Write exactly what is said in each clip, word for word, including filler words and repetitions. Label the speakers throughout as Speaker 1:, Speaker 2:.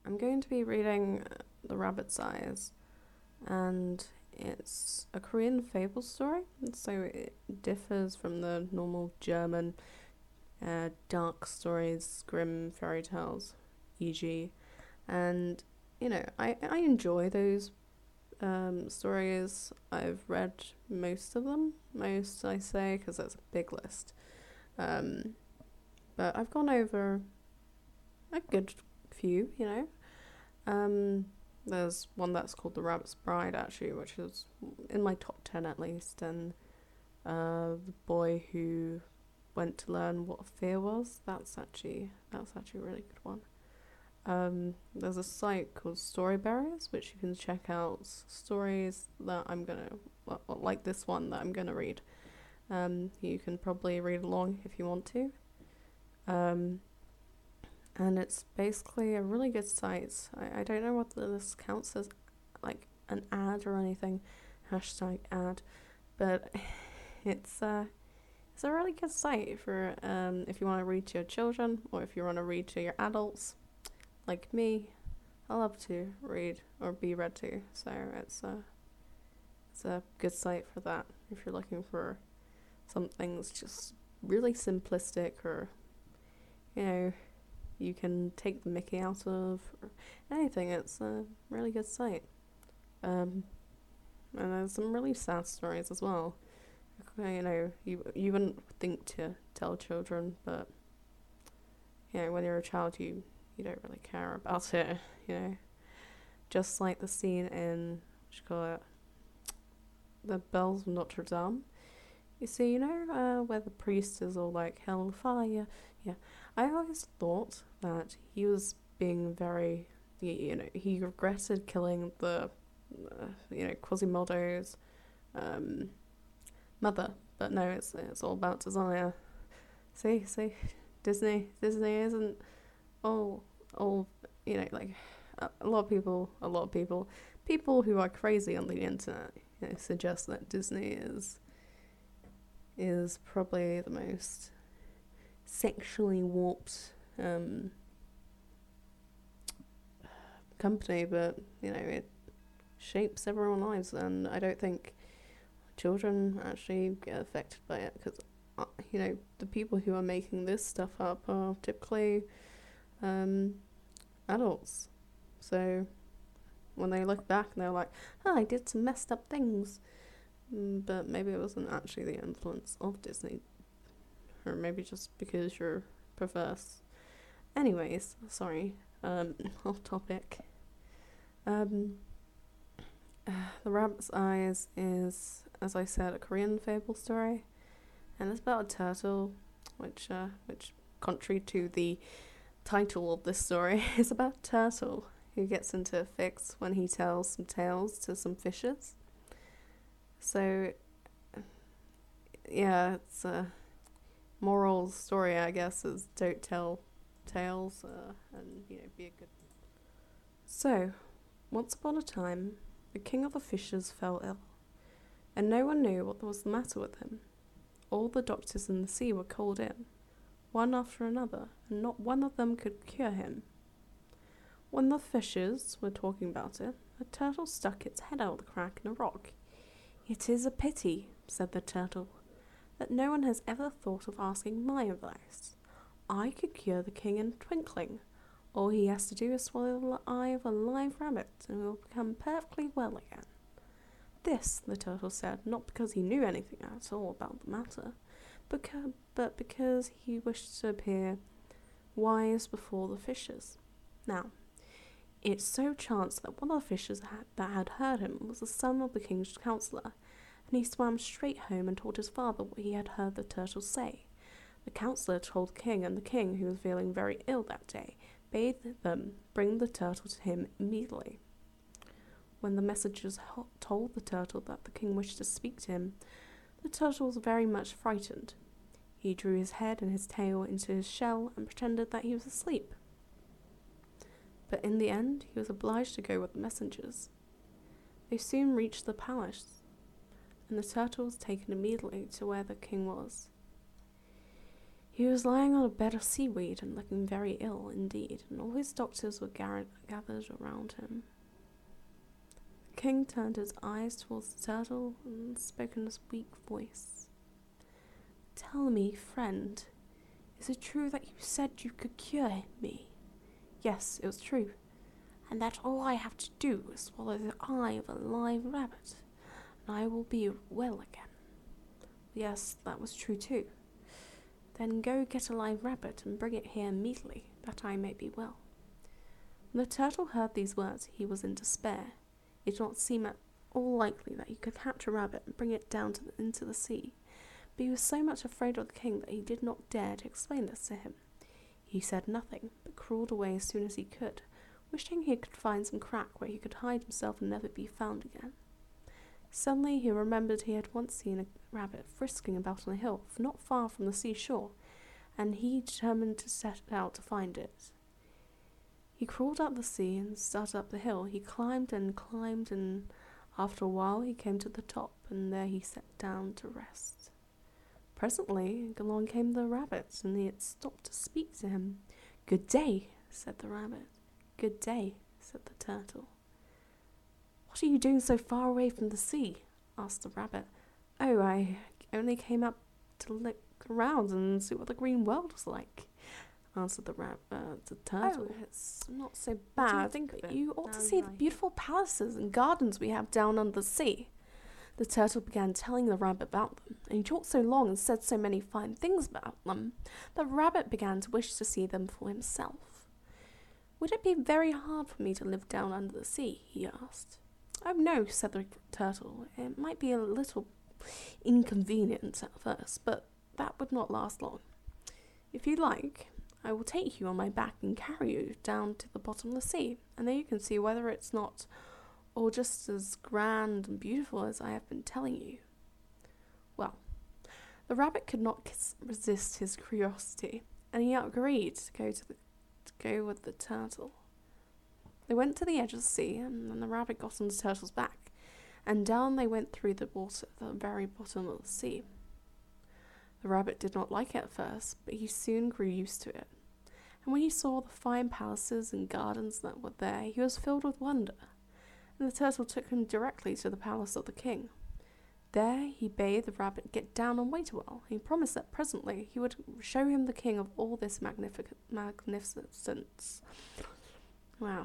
Speaker 1: I'm going to be reading The Rabbit's Eyes, and it's a Korean fable story, so it differs from the normal German uh, dark stories, grim fairy tales, for example. And, you know, I, I enjoy those um, stories. I've read most of them, most I say, because that's a big list. Um, but I've gone over a good few, you know. Um, there's one that's called The Rabbit's Bride, actually, which is in my top ten at least. And uh, the boy who went to learn what fear was. That's actually that's actually a really good one. Um, there's a site called Storyberries, which you can check out stories that I'm gonna like this one that I'm gonna read. Um, you can probably read along if you want to. Um, and it's basically a really good site. I, I don't know what this counts as, like an ad or anything, hashtag ad, but it's uh, it's a really good site for um, if you want to read to your children or if you want to read to your adults, like me. I love to read or be read to, so it's a it's a good site for that if you're looking for something that's just really simplistic, or you know, you can take the mickey out of, or anything. It's a really good site. Um, and there's some really sad stories as well. You know, you you wouldn't think to tell children, but you know, when you're a child, you you don't really care about it. You know, just like the scene in what you call it, the Bells of Notre Dame. You see, you know, uh, where the priest is all like hellfire. Yeah, I always thought that he was being very, you know, he regretted killing the, uh, you know, Quasimodo's um, mother. But no, it's it's all about desire. See, see, Disney, Disney isn't all, all, you know, like a, a lot of people, a lot of people, people who are crazy on the internet, you know, suggest that Disney is is probably the most sexually warped um, company, but you know it shapes everyone's lives, and I don't think children actually get affected by it because uh, you know the people who are making this stuff up are typically um, adults. So when they look back, they're like, "Oh, I did some messed up things," mm, but maybe it wasn't actually the influence of Disney, or maybe just because you're perverse. Anyways, sorry, um, off topic. Um, The Rabbit's Eyes is, as I said, a Korean fable story, and it's about a turtle, which, uh, which, contrary to the title of this story, is about a turtle who gets into a fix when he tells some tales to some fishes. So, yeah, it's a moral story, I guess, is don't tell tales, uh, and you know, be a good. So, once upon a time, the king of the fishes fell ill, and no one knew what was the matter with him. All the doctors in the sea were called in, one after another, and not one of them could cure him. When the fishes were talking about it, a turtle stuck its head out of the crack in a rock. "It is a pity," said the turtle, "that no one has ever thought of asking my advice. I could cure the king in a twinkling. All he has to do is swallow the eye of a live rabbit, and he will become perfectly well again." This, the turtle said, not because he knew anything at all about the matter, beca- but because he wished to appear wise before the fishes. Now, it so chanced that one of the fishes that had heard him was the son of the king's counsellor, and he swam straight home and told his father what he had heard the turtle say. The counsellor told the king, and the king, who was feeling very ill that day, bade them bring the turtle to him immediately. When the messengers told the turtle that the king wished to speak to him, the turtle was very much frightened. He drew his head and his tail into his shell and pretended that he was asleep. But in the end, he was obliged to go with the messengers. They soon reached the palace, and the turtle was taken immediately to where the king was. He was lying on a bed of seaweed and looking very ill indeed, and all his doctors were gar- gathered around him. The king turned his eyes towards the turtle and spoke in a weak voice. "Tell me, friend, is it true that you said you could cure me?" "Yes, it was true." "And that all I have to do is swallow the eye of a live rabbit, and I will be well again?" "Yes, that was true too." "Then go get a live rabbit and bring it here immediately, that I may be well." When the turtle heard these words, he was in despair. It did not seem at all likely that he could catch a rabbit and bring it down to the, into the sea, but he was so much afraid of the king that he did not dare to explain this to him. He said nothing, but crawled away as soon as he could, wishing he could find some crack where he could hide himself and never be found again. Suddenly he remembered he had once seen a rabbit frisking about on a hill not far from the seashore, and he determined to set out to find it. He crawled out the sea and started up the hill. He climbed and climbed, and after a while he came to the top, and there he sat down to rest. Presently along came the rabbit, and he had stopped to speak to him. "Good day," said the rabbit. "Good day," said the turtle. "What are you doing so far away from the sea?" asked the rabbit. "Oh, I only came up to look around and see what the green world was like," answered the rab- uh, the turtle.
Speaker 2: "Oh,
Speaker 1: it's not so bad.
Speaker 2: think of it?
Speaker 1: You ought
Speaker 2: Now
Speaker 1: to see
Speaker 2: you
Speaker 1: the
Speaker 2: like
Speaker 1: beautiful palaces and gardens we have down under the sea." The turtle began telling the rabbit about them, and he talked so long and said so many fine things about them that the rabbit began to wish to see them for himself. "Would it be very hard for me to live down under the sea?" he asked. "Oh no," said the turtle. "It might be a little inconvenient at first, but that would not last long. If you like, I will take you on my back and carry you down to the bottom of the sea, and then you can see whether it's not all just as grand and beautiful as I have been telling you." Well, the rabbit could not kiss- resist his curiosity, and he agreed to go to, the, to go with the turtle. They went to the edge of the sea, and then the rabbit got on the turtle's back, and down they went through the water at the very bottom of the sea. The rabbit did not like it at first, but he soon grew used to it, and when he saw the fine palaces and gardens that were there, he was filled with wonder, and the turtle took him directly to the palace of the king. There he bade the rabbit get down and wait a while. He promised that presently he would show him the king of all this magnific- magnificence. Wow.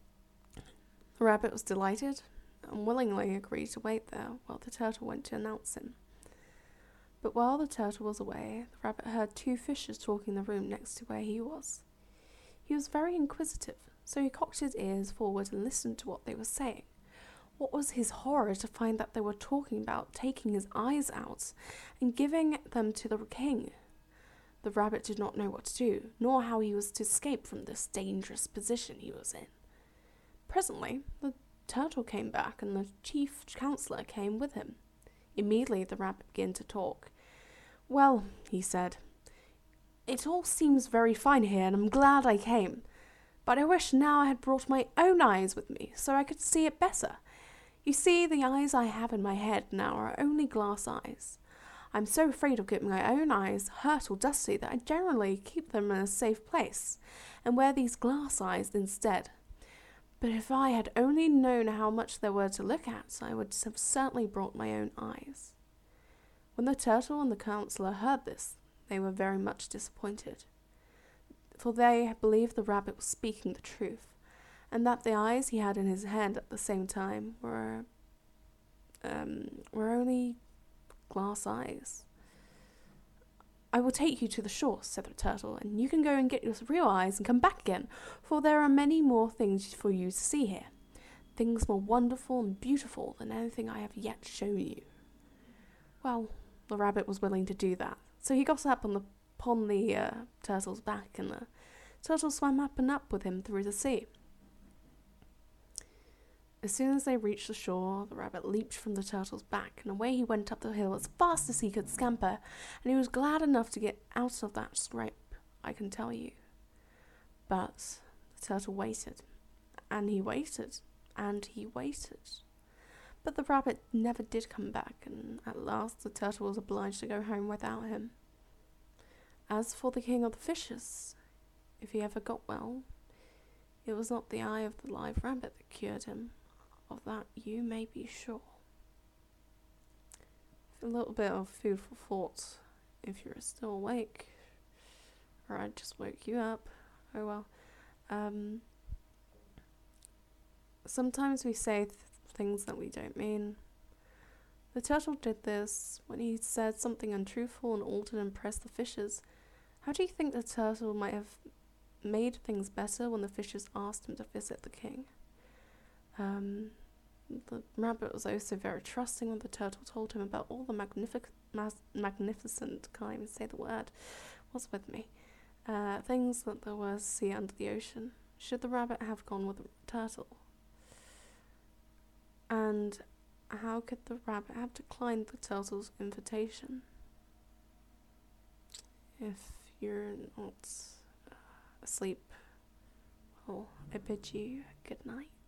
Speaker 1: The rabbit was delighted and willingly agreed to wait there while the turtle went to announce him. But while the turtle was away, the rabbit heard two fishes talking in the room next to where he was. He was very inquisitive, so he cocked his ears forward and listened to what they were saying. What was his horror to find that they were talking about taking his eyes out and giving them to the king. The rabbit did not know what to do, nor how he was to escape from this dangerous position he was in. Presently, the turtle came back, and the chief counselor came with him. Immediately the rabbit began to talk. "Well," he said, "it all seems very fine here, and I'm glad I came. But I wish now I had brought my own eyes with me, so I could see it better. You see, the eyes I have in my head now are only glass eyes. I'm so afraid of getting my own eyes hurt or dusty that I generally keep them in a safe place, and wear these glass eyes instead. But if I had only known how much there were to look at, I would have certainly brought my own eyes." When the turtle and the counsellor heard this, they were very much disappointed, for they believed the rabbit was speaking the truth, and that the eyes he had in his head at the same time were um, were only glass eyes. "I will take you to the shore," said the turtle, "and you can go and get your real eyes and come back again, for there are many more things for you to see here, things more wonderful and beautiful than anything I have yet shown you." Well, the rabbit was willing to do that, so he got up on the, upon the uh, turtle's back, and the turtle swam up and up with him through the sea. As soon as they reached the shore, the rabbit leaped from the turtle's back, and away he went up the hill as fast as he could scamper, and he was glad enough to get out of that scrape, I can tell you. But the turtle waited, and he waited, and he waited. But the rabbit never did come back, and at last the turtle was obliged to go home without him. As for the king of the fishes, if he ever got well, it was not the eye of the live rabbit that cured him. Of that you may be sure. A little bit of food for thought if you're still awake, or I just woke you up. Oh well. Um, sometimes we say th- things that we don't mean. The turtle did this when he said something untruthful in order to impress the fishes. How do you think the turtle might have made things better when the fishes asked him to visit the king? Um, the rabbit was also very trusting when the turtle told him about all the magnific- mas- magnificent, can't even say the word, what's with me, uh, things that there was to see under the ocean. Should the rabbit have gone with the turtle? And how could the rabbit have declined the turtle's invitation? If you're not uh, asleep, well, I bid you good night.